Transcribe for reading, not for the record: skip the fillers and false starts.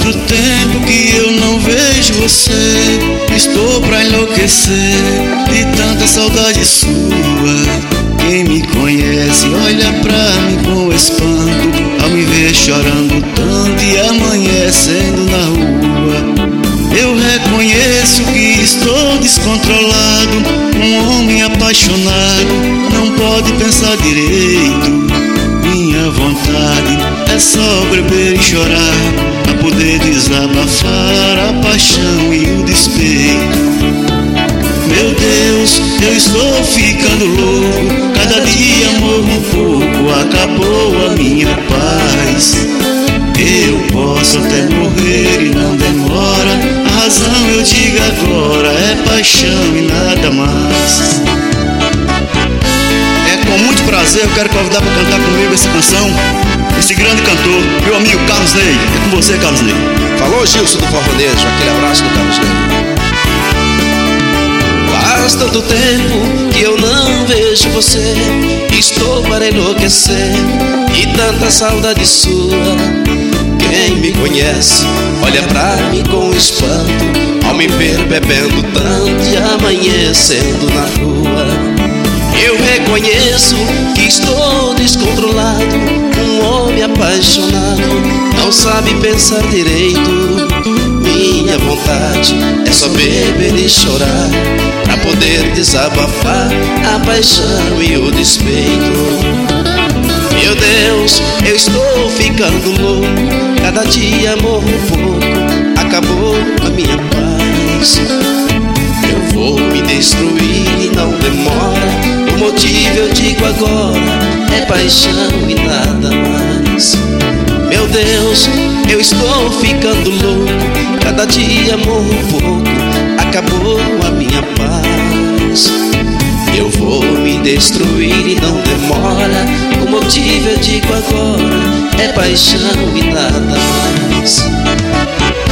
tanto tempo que eu não vejo você. Estou pra enlouquecer de tanta saudade sua. Quem me conhece olha pra mim com espanto ao me ver chorando tanto e amanhecendo na rua. Eu reconheço que estou descontrolado. Um homem apaixonado não pode pensar direito. Minha vontade é só beber e chorar, pra poder desabafar a paixão e o despeito. Meu Deus, eu estou ficando louco. Cada dia morro um pouco, acabou a minha paz. Eu posso até morrer e não demora. A razão eu digo agora é paixão e nada mais. É com muito prazer eu quero convidar para cantar comigo essa canção, esse grande cantor, meu amigo Carlos Ney. É com você, Carlos Ney. Falou, Gilson do Forronejo, aquele abraço do Carlos Ney. Faz tanto tempo que eu não vejo você, estou para enlouquecer e tanta saudade sua. Quem me conhece olha pra mim com espanto ao me ver bebendo tanto e amanhecendo na rua. Eu reconheço que estou descontrolado. Um homem apaixonado não sabe pensar direito. Minha vontade é só beber e chorar, pra poder desabafar a paixão e o despeito. Meu Deus, eu estou ficando louco. Cada dia morro um pouco, acabou a minha paz. Eu vou me destruir e não demora. O motivo eu digo agora é paixão e nada mais. Meu Deus, eu estou ficando louco. Cada dia morro um pouco, acabou a minha paz. Eu vou me destruir e não demora. O motivo eu digo agora é paixão e nada mais.